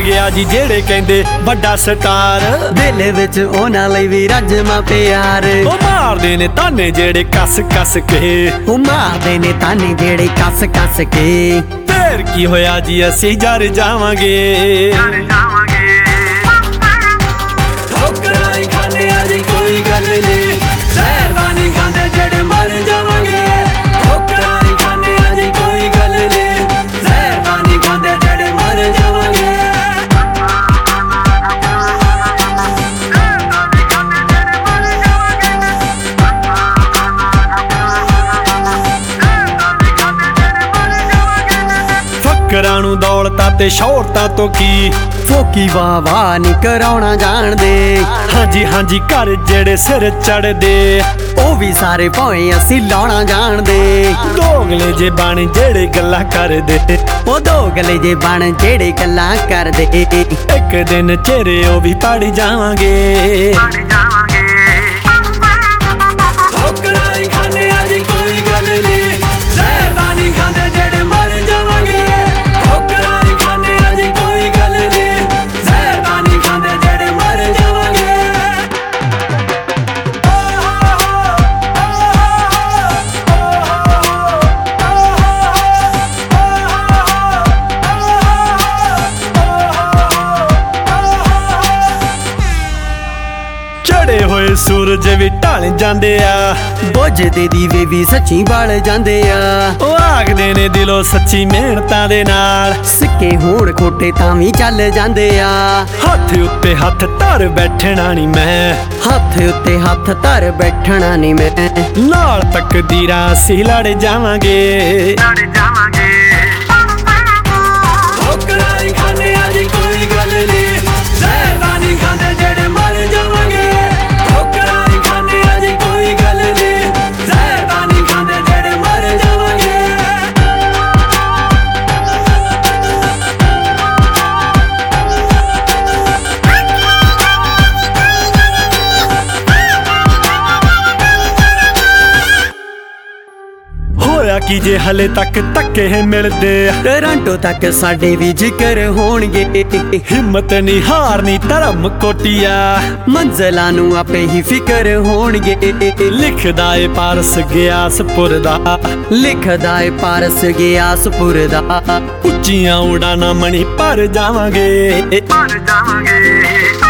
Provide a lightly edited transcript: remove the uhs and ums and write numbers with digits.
ਜਾਵਾਂਗੇ ਆ ਜੀ ਜਿਹੜੇ ਕਹਿੰਦੇ ਵੱਡਾ ਸਟਾਰ। ਦਿਲ ਵਿੱਚ ਉਹਨਾਂ ਲਈ ਵੀ ਰੱਜਮਾ ਪਿਆਰ। ਉਹ ਮਾਰਦੇ ਨੇ ਤਾਨੇ ਜਿਹੜੇ ਕੱਸ ਕੱਸ ਕੇ। ਉਹ ਮਾਰਦੇ ਨੇ ਤਾਨੇ ਜਿਹੜੇ ਕੱਸ ਕੱਸ ਕੇ। ਫੇਰ ਕੀ ਹੋਇਆ ਜੀ ਅਸੀਂ ਜਰ ਜਾਵਾਂਗੇ। ਠੋਕਰਾਂ ਹੀ ਖਾਂਦੇ ਆ ਜੀ ਕੋਈ ਗੱਲ ਨੀ, ਜ਼ਹਿਰਬਾਨੀ ਖਾਂਦੇ ਜਿਹੜੇ ਮਰ ਜਾਵਾਂਗੇ। ਠੋਕਰਾਂ ਹੀ ਖਾਂਦੇ ਆ ਜੀ ਕੋਈ ਗੱਲ ਨੀ, ਜ਼ਹਿਰਬਾਨੀ ਖਾਂਦੇ ਜਿਹੜੇ ਮਰ ਜਾਵਾਂਗੇ। ਫੱਕਰਾਂ ਨੂੰ ਦੌਲਤਾਂ ਤੇ ਸ਼ੌਹਰਤਾਂ ਤੋਂ ਕੀ, ਫੋਕੀ ਵਾਹ ਵਾਹ ਨੀ ਕਰਾਉਣਾ ਜਾਣਦੇ। ਹਾਂਜੀ ਹਾਂਜੀ ਘਰ ਜਿਹੜੇ ਸਿਰ ਚੜਦੇ, ਉਹ ਵੀ ਸਾਰੇ ਭੋਏ ਅਸੀਂ ਲਾਉਣਾ ਜਾਣਦੇ। ਦੋਗਲੇ ਜੇ ਬਣ ਜਿਹੜੇ ਗੱਲਾਂ ਕਰਦੇ। ਉਹ ਦੋਗਲੇ ਜੇ ਬਣ ਜਿਹੜੇ ਗੱਲਾਂ ਕਰਦੇ। ਇੱਕ ਦਿਨ ਚਿਹਰੇ ਉਹ ਵੀ ਪੜ ਜਾਵਾਂਗੇ। ਠੋਕਰਾਂ ਹੀ ਖਾਂਦੇ ਆ ਜੀ ਕੋਈ ਗੱਲ ਨੀ, ਜ਼ਹਿਰਬਾਨੀ ਖਾਂਦੇ ਜਿਹੜੇ ਮਰ ਜਾਵਾਂਗੇ। ਠੋਕਰਾਂ ਹੀ ਖਾਂਦੇ ਆ ਜੀ ਕੋਈ ਗੱਲ ਨੀ, ਜ਼ਹਿਰਬਾਨੀ ਖਾਂਦੇ ਜਿਹੜੇ ਮਰ ਜਾਵਾਂਗੇ। ਚੜੇ ਹੋਏ ਸੂਰਜ ਵੀ ਢਲ ਜਾਂਦੇ ਆ, ਬੁੱਝਦੇ ਦੀਵੇ ਵੀ ਸੱਚੀ ਬਲ ਜਾਂਦੇ ਆ। ਉਹ ਆਖਦੇ ਨੇ ਦਿਲੋਂ ਸੱਚੀ ਮਿਹਨਤਾਂ ਦੇ ਨਾਲ। ਸਿੱਕੇ ਹੋਣ ਖੋਟੇ ਤਾਂ ਵੀ ਚੱਲ ਜਾਂਦੇ ਆ। ਹੱਥ ਉੱਤੇ ਹੱਥ ਧਰ ਬੈਠਣਾ ਨੀ ਮੈਂ। ਹੱਥ ਉੱਤੇ ਹੱਥ ਧਰ ਬੈਠਣਾ ਨੀ ਮੈਂ। ਨਾਲ ਤਕਦੀਰਾਂ ਅਸੀਂ ਲੜ ਜਾਵਾਂਗੇ। ਠੋਕਰਾਂ ਹੀ ਖਾਂਦੇ ਆ ਜੀ ਕੋਈ ਗੱਲ ਨੀ, ਜ਼ਹਿਰਬਾਨੀ ਖਾਂਦੇ ਜਿਹੜੇ ਮਰ ਜਾਵਾਂਗੇ। ਠੋਕਰਾਂ ਹੀ ਖਾਂਦੇ ਆ ਜੀ ਕੋਈ ਗੱਲ ਨੀ, ਜ਼ਹਿਰਬਾਨੀ ਖਾਂਦੇ ਜਿਹੜੇ ਮਰ ਜਾਵਾਂਗੇ। ਹੋਇਆ ਕੀ ਜੇ ਹਲੇ ਤੱਕ ਧੱਕੇ ਮਿਲਦੇ ਆ। ਟੋਰਾਂਟੋ ਤੱਕ ਸਾਡੇ ਵੀ ਜ਼ਿਕਰ ਹੋਣਗੇ। ਹਿੰਮਤ ਨਹੀਂ ਹਾਰਨੀ ਧਰਮ ਕੋਟੀਆ। ਮੰਜ਼ਲਾਂ ਨੂੰ ਆਪੇ ਹੀ ਫਿਕਰ ਹੋਣਗੇ। ਲਿਖਦਾ ਏ ਪਾਰਸ ਗਿਆਸਪੁਰ ਦਾ। ਲਿਖਦਾ ਏ ਪਾਰਸ ਗਿਆਸਪੁਰ ਦਾ। ਉੱਚੀਆਂ ਉਡਾਨਾਂ ਮਣੀ ਪਰ ਜਾਵਾਂਗੇ।